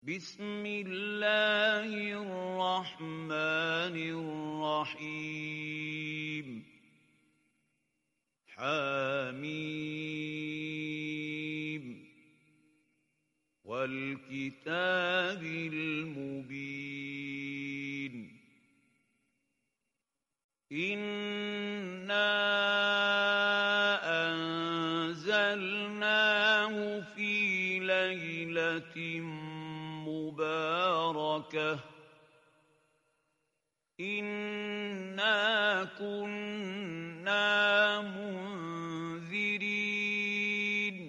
بسم الله الرحمن الرحيم حميم والكتاب المبين إنا أنزلناه في ليلة مباركة إنا كنا منذرين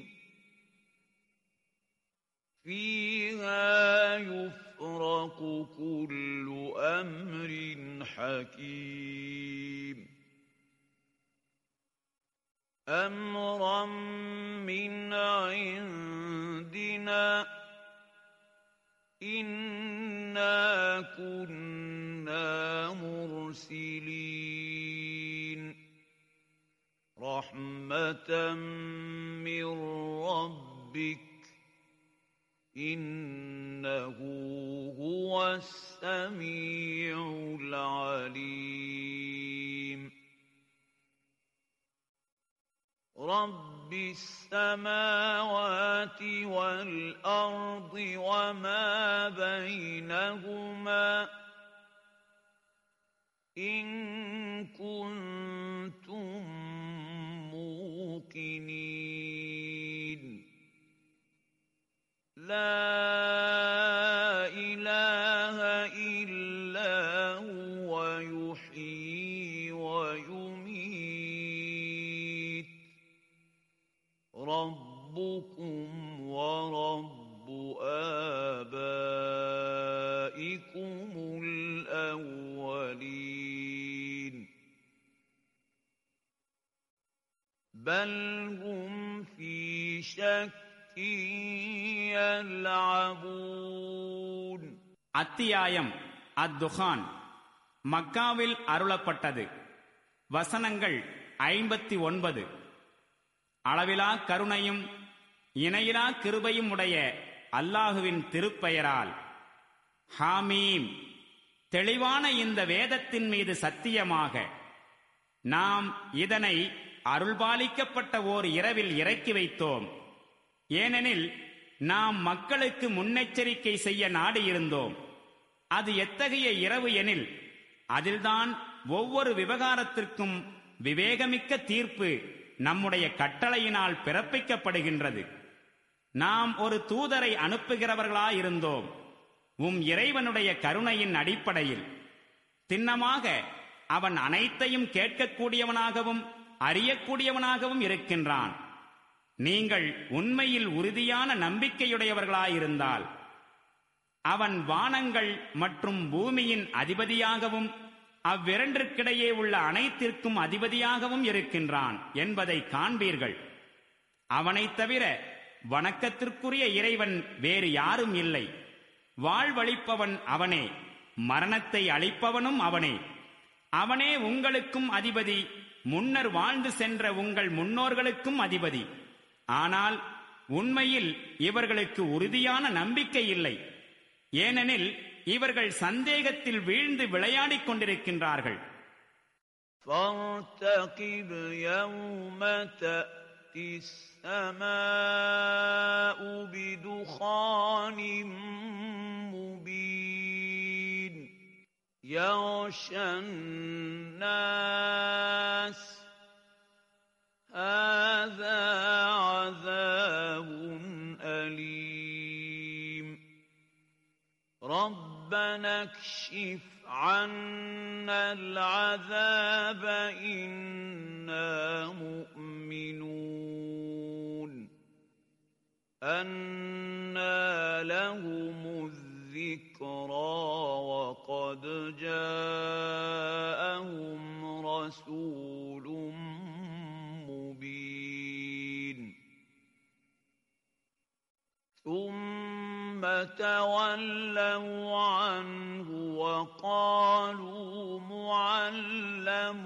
فيها يفرق كل أمر حكيم أمرا من عندنا إنا كنا مرسلين رحمة من ربك إنه هو السميع العليم رب السماوات والأرض وما بينهما إن كنتم موقنين لا إله إلا هو يحيي ويميت ربكم ورب آبائكم الأولين بل هم في شك يلعبون. அத்தியாயம் அத்துகான். மக்காவில் அருளப்பட்டது. வசனங்கள் 59. அளவிலா கருணையும் இணையிலா கிருபையும் உடைய அல்லாஹுவின் திருப்பெயரால். ஹாமீம். தெளிவான இந்த வேதத்தின் மீது சத்தியமாக நாம் இதனை அருள்பாலிக்கப்பட்ட ஓர் இரவில் இறக்கி வைத்தோம். ஏனெனில் நாம் மக்களுக்கு முன்னெச்சரிக்கை செய்ய நாடியிருந்தோம். அது எத்தகைய இரவு எனில் அதில்தான் ஒவ்வொரு விவகாரத்திற்கும் விவேகமிக்க தீர்ப்பு நம்முடைய கட்டளையினால் பிறப்பிக்கப்படுகின்றது. நாம் ஒரு தூதரை அனுப்புகிறவர்களாயிருந்தோம் இறைவனுடைய கருணையின் அடிப்படையில். திண்ணமாக அவன் அனைத்தையும் கேட்கக்கூடியவனாகவும் அறியக்கூடியவனாகவும் இருக்கின்றான். நீங்கள் உண்மையில் உறுதியான நம்பிக்கையுடையவர்களாயிருந்தால் அவன் வானங்கள் மற்றும் பூமியின் அதிபதியாகவும் அவ்விரண்டிற்கிடையே உள்ள அனைத்திற்கும் அதிபதியாகவும் இருக்கின்றான் என்பதை காண்பீர்கள். அவனைத் தவிர வணக்கத்திற்குரிய இறைவன் வேறு யாரும் இல்லை. வாழ்வளிப்பவன் அவனே, மரணத்தை அளிப்பவனும் அவனே. அவனே உங்களுக்கும் அதிபதி, முன்னர் வாழ்ந்து சென்ற உங்கள் முன்னோர்களுக்கும் அதிபதி. ஆனால் உண்மையில் இவர்களுக்கு உறுதியான நம்பிக்கை இல்லை. ஏனெனில் இவர்கள் சந்தேகத்தில் வீழ்ந்து விளையாடிக் கொண்டிருக்கின்றார்கள். فارتقب يوم تأتي السماء بدخان مبين يغشى الناس هذا عذاب أليم ربنا اكشف عنا العذاب إنا مؤمنون أنى لهم الذكرى وقد جاءهم رسول مبين ثم تولوا عنه وقالوا معلم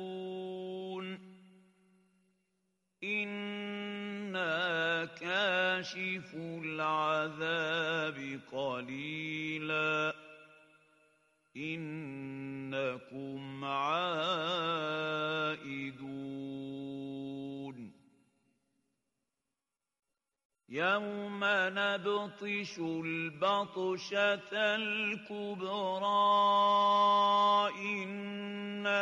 مجنون إنا كان كاشفوا العذاب قليلا إنكم عائدون يوم نبطش البطشة الكبرى إنا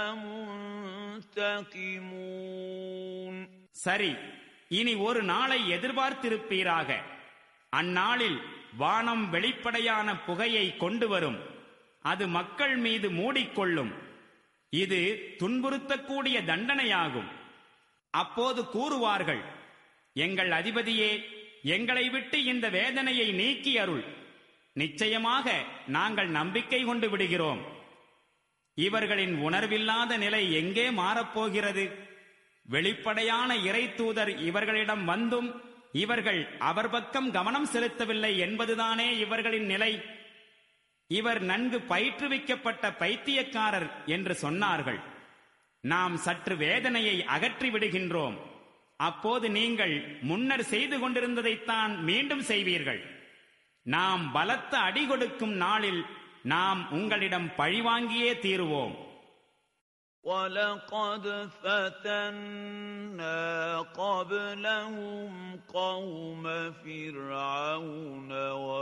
منتقمون. சரி, இனி ஒரு நாளை எதிர்பார்த்திருப்பீராக. அந்நாளில் வானம் வெளிப்படையான புகையை கொண்டு வரும். அது மக்கள் மீது மூடிக்கொள்ளும். இது துன்புறுத்தக்கூடிய தண்டனையாகும். அப்போது கூறுவார்கள், எங்கள் அதிபதியே, எங்களை விட்டு இந்த வேதனையை நீக்கி அருள். நிச்சயமாக நாங்கள் நம்பிக்கை கொண்டு விடுகிறோம். இவர்களின் உணர்வில்லாத நிலை எங்கே மாறப்போகிறது? வெளிப்படையான இறை தூதர் இவர்களிடம் வந்தும் இவர்கள் அவர் பக்கம் கவனம் செலுத்தவில்லை என்பதுதானே இவர்களின் நிலை. இவர் நன்கு பயிற்றுவிக்கப்பட்ட பைத்தியக்காரர் என்று சொன்னார்கள். நாம் சற்று வேதனையை அகற்றி விடுகின்றோம். அப்போது நீங்கள் முன்னர் செய்து கொண்டிருந்ததைத்தான் மீண்டும் செய்வீர்கள். நாம் பலத்த அடி கொடுக்கும் நாளில் நாம் உங்களிடம் பழிவாங்கியே தீருவோம். وَلَقَدْ فَتَنَّا قَبْلَهُمْ قَوْمَ فِرْعَوْنَ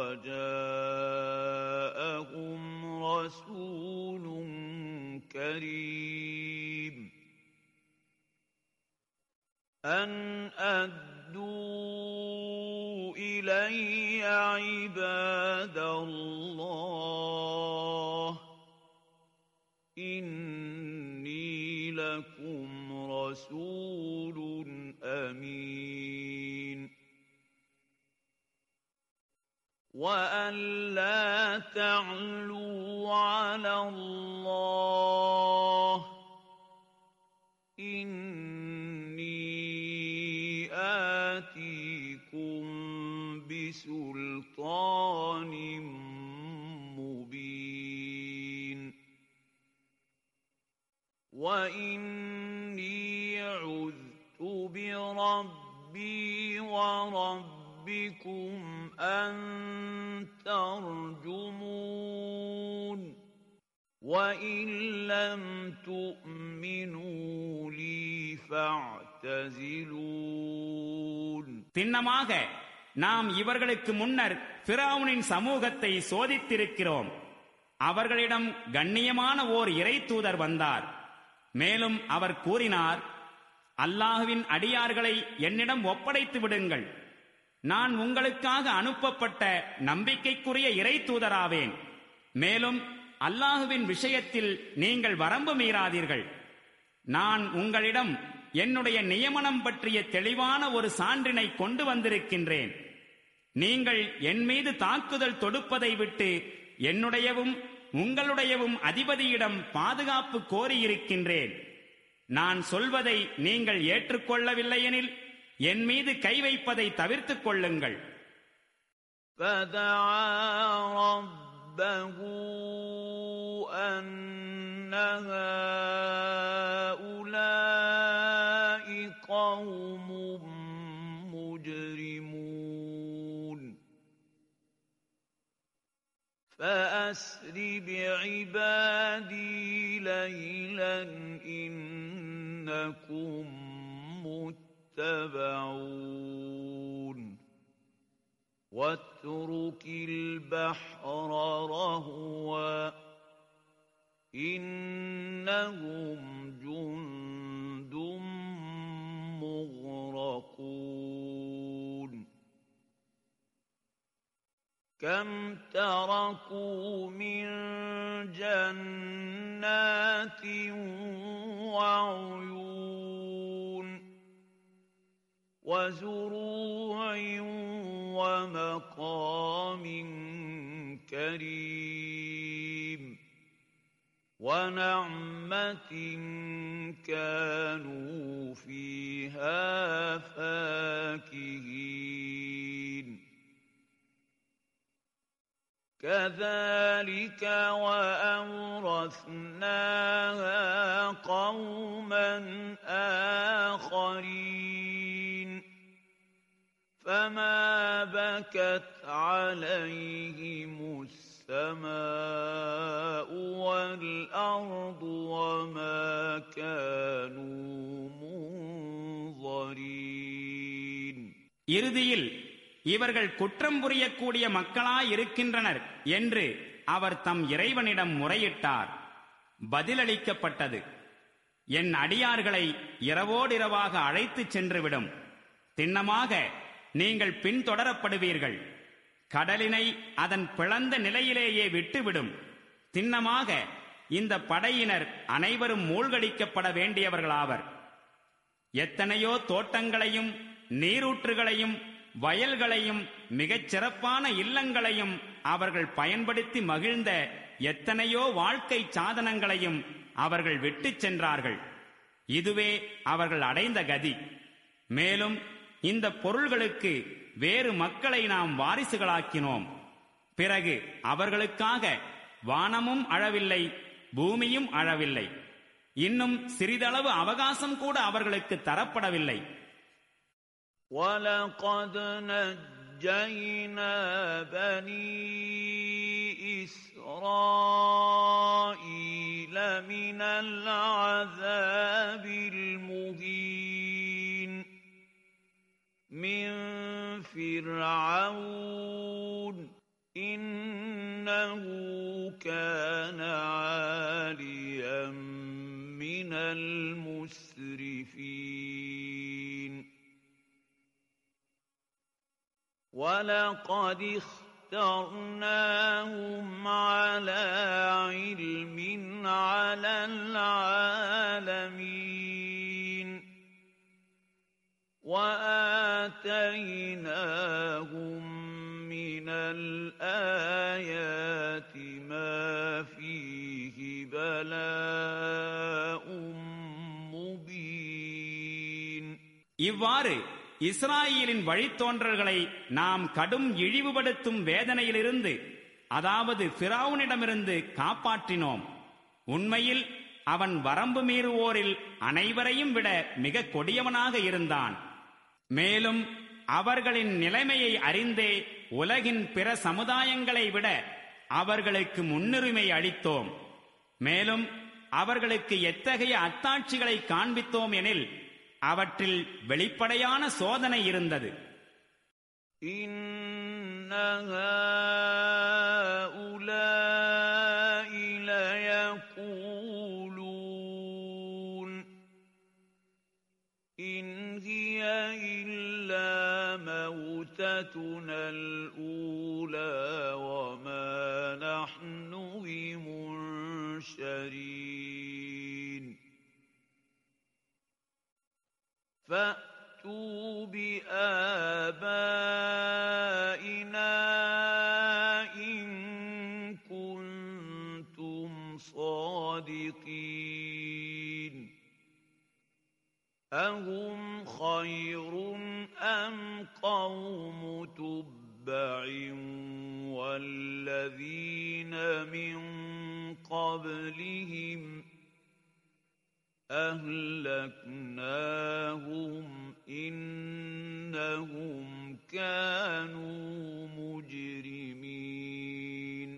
وَجَاءَهُمْ رَسُولٌ كَرِيمٌ أَنْ أَدُّوا إِلَيَّ عِبَادَ اللَّهِ إِنِّي لَكُمْ رَسُولٌ أَمِينٌ وَأَنْ لَا تَعْلُوا عَلَى اللَّهِ إِنِّي آتِيكُمْ بِسُلْطَانٍ مُبِينٍ وَإِنِّي عُذْتُ بِرَبِّي وَرَبِّكُمْ أَن تَرْجُمُونِ وَإِن لَّمْ تُؤْمِنُوا لِي فَاعْتَزِلُونِ. திண்ணமாக நாம் இவர்களுக்கு முன்னர் ஃபிரௌனின் சமூகத்தை சோதித்திருக்கிறோம். அவர்களிடம் கண்ணியமான ஓர் இறை தூதர் வந்தார். மேலும் அவர் கூறினார், அல்லாஹ்வின் அடியார்களை என்னிடம் ஒப்படைத்து விடுங்கள். நான் உங்களுக்காக அனுப்பப்பட்ட நம்பிக்கைக்குரிய இறை தூதராவேன். மேலும் அல்லாஹ்வின் விஷயத்தில் நீங்கள் வரம்பு மீறாதீர்கள். நான் உங்களிடம் என்னுடைய நியமனம் பற்றிய தெளிவான ஒரு சான்றினை கொண்டு வந்திருக்கின்றேன். நீங்கள் என் மீது தாக்குதல் தொடுப்பதை விட்டு என்னுடையவும் உங்களுடையவும் அதிபதியிடம் பாதுகாப்பு கோரியிருக்கின்றேன். நான் சொல்வதை நீங்கள் ஏற்றுக்கொள்ளவில்லையெனில் என் மீது கை வைப்பதை தவிர்த்துக் கொள்ளுங்கள். رَبَّهُ أَنَّ هَٰؤُلَاءِ قَوْمٌ مُجْرِمُونَ فَأَسْرِ بِعِبَادِي لَيْلًا إِنَّكُمْ مُتَّبَعُونَ وَاتْرُكِ الْبَحْرَ رَهْوًا إِنَّهُمْ جُندٌ مُغْرَقُونَ كَمْ تَرَكُوا مِنْ جَنَّاتٍ وَعُيُونٍ وَزُرُوعٍ وَمَقَامٍ كَرِيمٍ وَنَعْمَةٍ كَانُوا فِيهَا فَاكِهِينَ كَذَلِكَ وَأَوْرَثْنَاهَا قَوْمًا آخَرِينَ فما بكت عليهم السماء والأرض وما كانوا منظرين. இறுதியில் இவர்கள் குற்றம் புரியக்கூடிய மக்களாயிருக்கின்றனர் என்று அவர் தம் இறைவனிடம் முறையிட்டார். பதிலளிக்கப்பட்டது, என் அடியார்களை இரவோடிரவாக அழைத்துச் சென்றுவிடும். திண்ணமாக நீங்கள் பின்தொடரப்படுவீர்கள். கடலினை அதன் பிளந்த நிலையிலேயே விட்டுவிடும். திண்ணமாக இந்த படையினர் அனைவரும் மூழ்கடிக்கப்பட வேண்டியவர்களாவர். எத்தனையோ தோட்டங்களையும் நீரூற்றுகளையும் வயல்களையும் மிகச் சிறப்பான இல்லங்களையும் அவர்கள் பயன்படுத்தி மகிழ்ந்த எத்தனையோ வாழ்க்கை சாதனங்களையும் அவர்கள் விட்டுச் சென்றார்கள். இதுவே அவர்கள் அடைந்த கதி. மேலும் இந்த பொருள்களுக்கு வேறு மக்களை நாம் வாரிசுகளாக்கினோம். பிறகு அவர்களுக்காக வானமும் அழவில்லை, பூமியும் அழவில்லை. இன்னும் சிறிதளவு அவகாசம் கூட அவர்களுக்கு தரப்படவில்லை. وَلَقَدْ نَجَّيْنَا بَنِي إِسْرَائِيلَ مِنَ الْعَذَابِ الْمُهِينِ مِنْ فِرْعَوْنَ إِنَّهُ كَانَ عَالِيًا مِنَ الْمُسْرِفِينَ وَلَقَدِ اخْتَرْنَاهُمْ عَلَى عِلْمٍ عَلَى الْعَالَمِينَ وَآتَيْنَاهُمْ مِنَ الْآيَاتِ مَا فِيهِ بَلَاءٌ مُبِينٌ. இவ்வாறு இஸ்ராயேலின் வழித்தோன்றல்களை நாம் கடும் இழிவுபடுத்தும் வேதனையிலிருந்து, அதாவது ஃபிரௌனிடமிருந்து காப்பாற்றினோம். உண்மையில் அவன் வரம்பு மீறுவோரில் அனைவரையும் விட மிக கொடியவனாக இருந்தான். மேலும் அவர்களின் நிலைமையை அறிந்தே உலகின் பிற சமுதாயங்களை விட அவர்களுக்கு முன்னுரிமை அளித்தோம். மேலும் அவர்களுக்கு எத்தகைய அத்தாட்சிகளை காண்பித்தோம் எனில் அவற்றில் வெளிப்படையான சோதனை இருந்தது. إِنَّ هَؤُلَاءِ لَيَقُولُونَ إِنْ هِيَ إِلَّا مَوْتَتُنَا الْأُولَى وَمَا نَحْنُ بِمُنشَرِينَ فَأْتُوا بِآبَائِنَا إِن كُنتُمْ صَادِقِينَ أَهُمْ خَيْرٌ أَمْ قَوْمُ تُبَّعٍ وَالَّذِينَ مِن قَبْلِهِمْ أَهْلَكْنَاهُمْ إِنَّهُمْ كَانُوا مُجْرِمِينَ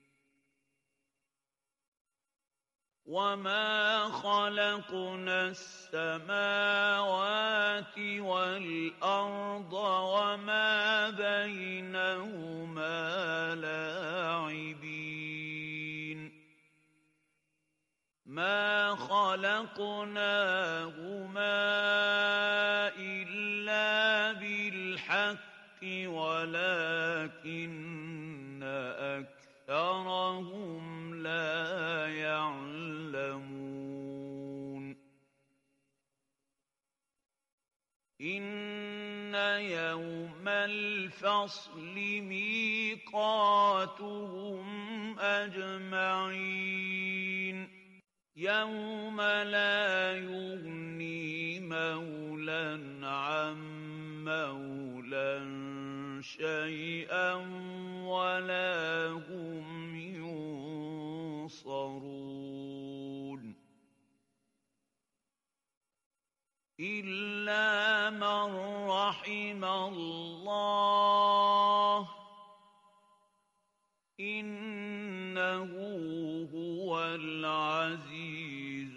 وَمَا خَلَقْنَا السَّمَاوَاتِ وَالْأَرْضَ وَمَا بَيْنَهُمَا لَاعِبِينَ مَا خَلَقْنَاهُمَا إِلَّا بِالْحَقِّ وَلَكِنَّ أَكْثَرَهُمْ لَا يَعْلَمُونَ إِنَّ يَوْمَ الْفَصْلِ مِيقَاتُهُمْ أَجْمَعِينَ يَوْمَ لَا يُغْنِي مَوْلًى عَن مَّوْلًى شَيْئًا وَلَا هُمْ يُنصَرُونَ إِلَّا مَن رَّحِمَ اللَّهُ إِنَّهُ هُوَ الْعَزِيزُ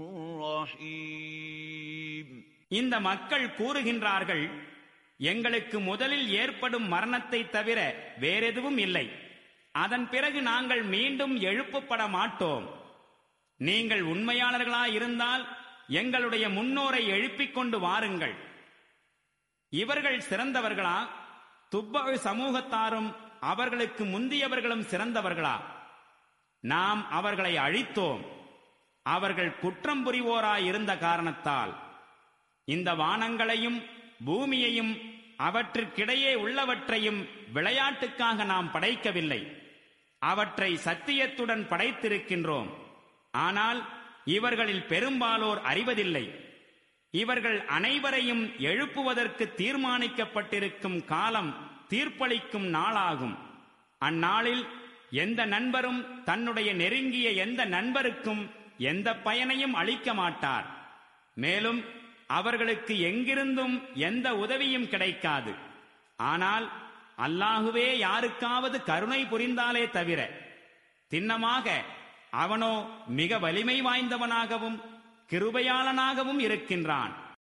الرَّحِيمُ. இந்த மக்கள் கூறுகின்றார்கள், எங்களுக்கு முதலில் ஏற்படும் மரணத்தை தவிர வேறெதுவும் இல்லை, அதன் பிறகு நாங்கள் மீண்டும் எழுப்பப்பட மாட்டோம். நீங்கள் உண்மையாளர்களாயிருந்தால் எங்களுடைய முன்னோரை எழுப்பிக் கொண்டு வாருங்கள். இவர்கள் சிறந்தவர்களா? துப்ப சமூகத்தாரும் அவர்களுக்கு முந்தியவர்களும் சிறந்தவர்களா? நாம் அவர்களை அழித்தோம், அவர்கள் குற்றம் புரிவோராயிருந்த காரணத்தால். இந்த வானங்களையும் பூமியையும் அவற்றிற்கிடையே உள்ளவற்றையும் விளையாட்டுக்காக நாம் படைக்கவில்லை, அவற்றை சத்தியத்துடன் படைத்திருக்கின்றோம். ஆனால் இவர்களில் பெரும்பாலோர் அறிவதில்லை. இவர்கள் அனைவரையும் எழுப்புவதற்கு தீர்மானிக்கப்பட்டிருக்கும் காலம் தீர்ப்பளிக்கும் நாளாகும். அந்நாளில் எந்த நண்பரும் தன்னுடைய நெருங்கிய எந்த நண்பருக்கும் எந்த பயனையும் அளிக்க மாட்டார். மேலும் அவர்களுக்கு எங்கிருந்தும் எந்த உதவியும் கிடைக்காது. ஆனால் அல்லாஹுவே யாருக்காவது கருணை புரிந்தாலே தவிர, திண்ணமாக அவனோ மிக வலிமை வாய்ந்தவனாகவும் கிருபையாளனாகவும் இருக்கின்றான்.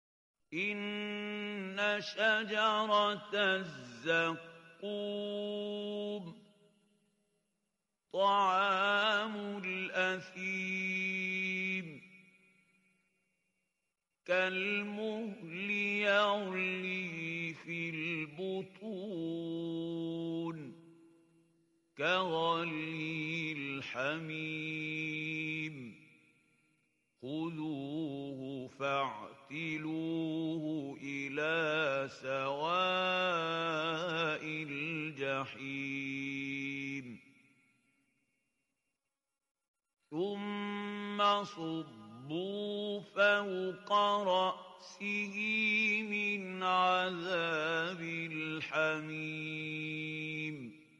இன்ன ஷஜரத்தஸ் ஸக்கூம் طعامul அஸீம் كالمهل يغلي في البطون كغلي الحميم خذوه فاعتلوه إلى سواء الجحيم ثم صبوا فوق رأسه من عذاب الحميم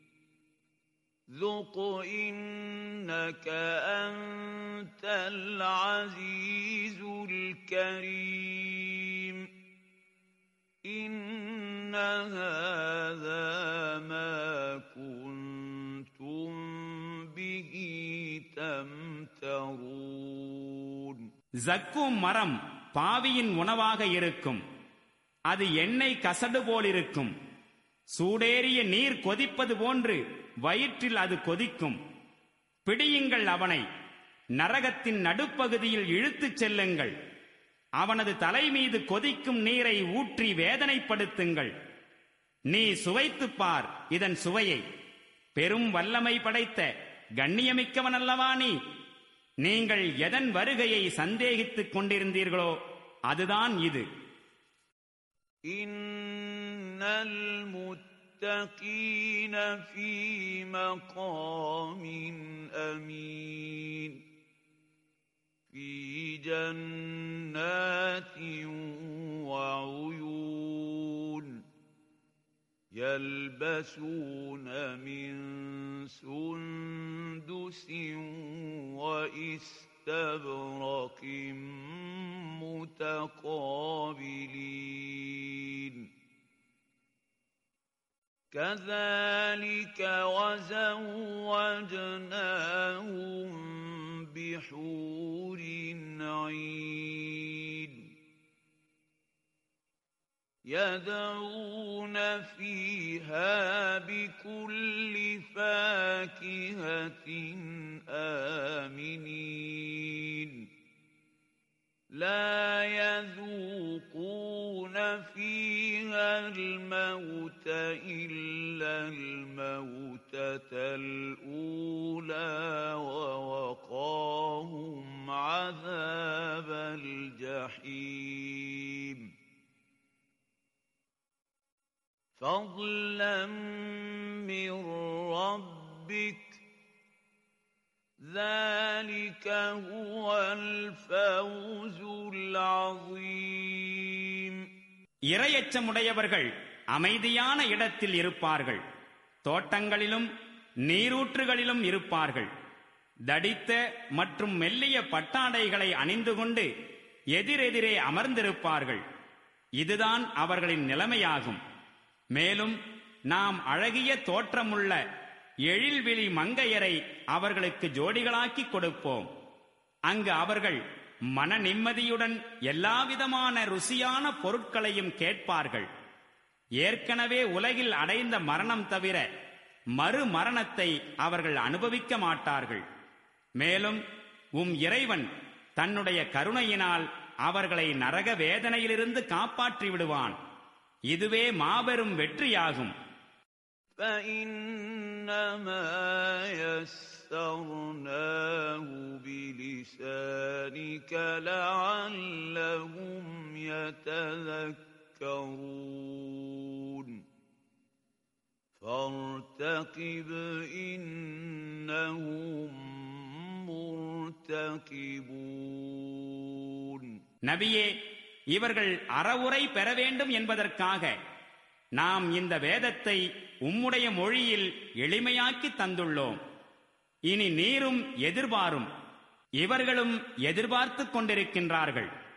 ذُقْ إِنَّكَ أَنْتَ الْعَزِيزُ الْكَرِيمُ إِنَّ هَذَا مَا كُنْتُمْ بِهِ تَمْتَرُونَ. ஜக்கூம் மரம் பாவியின் உணவாக இருக்கும். அது எண்ணெய் கசடு போலிருக்கும். சூடேறிய நீர் கொதிப்பது போன்று வயிற்றில் அது கொதிக்கும். பிடியுங்கள் அவனை, நரகத்தின் நடுப்பகுதியில் இழுத்துச் செல்லுங்கள். அவனது தலை மீது கொதிக்கும் நீரை ஊற்றி வேதனைப்படுத்துங்கள். நீ சுவைத்துப் பார் இதன் சுவையை. பெரும் வல்லமை படைத்த கண்ணியமிக்கவன் அல்லவா நீ? நீங்கள் எதன் வருகையை சந்தேகித்துக் கொண்டிருந்தீர்களோ அதுதான் இது. இன்னல் முத்தகீன ஃபீ மகாமின் அமீன் ஃபீ ஜன்னாத்தின் வஉயூன் يلبسون من سندس واستبرق متقابلين كذلك وزوجناهم بحور عين يدعون فيها بكل فاكهة آمنين لا يذوقون فيها الموت إلا الموتة الأولى ووقاهم عذاب الجحيم فضلا من ربك ذلك هو الفوز العظيم. இறையச்சமுடையவர்கள் அமைதியான இடத்தில் இருப்பார்கள், தோட்டங்களிலும் நீரூற்றுகளிலும் இருப்பார்கள். தடித்த மற்றும் மெல்லிய பட்டாடைகளை அணிந்து கொண்டு எதிரெதிரே அமர்ந்திருப்பார்கள். இதுதான் அவர்களின் நிலைமையாகும். மேலும் நாம் அழகிய தோற்றமுள்ள எழில்விழி மங்கையரை அவர்களுக்கு ஜோடிகளாக்கி கொடுப்போம். அங்கு அவர்கள் மன நிம்மதியுடன் எல்லாவிதமான ருசியான பொருட்களையும் கேட்பார்கள். ஏற்கனவே உலகில் அடைந்த மரணம் தவிர மறுமரணத்தை அவர்கள் அனுபவிக்க மாட்டார்கள். மேலும் இறைவன் தன்னுடைய கருணையினால் அவர்களை நரக வேதனையிலிருந்து காப்பாற்றி விடுவான். இதுவே மாபெரும் வெற்றியாகும். فَإِنَّمَا يَسَّرْنَاهُ بِلِسَانِكَ لَعَلَّهُمْ يَتَذَكَّرُونَ فَارْتَقِبْ إِنَّهُمْ مُرْتَقِبُونَ. நபியே, இவர்கள் அறவுரை பெற வேண்டும் என்பதற்காக நாம் இந்த வேதத்தை உம்முடைய மொழியில் எளிமையாக்கி தந்துள்ளோம். இனி நீரும் எதிர்பாரும், இவர்களும் எதிர்பார்த்துக் கொண்டிருக்கின்றார்கள்.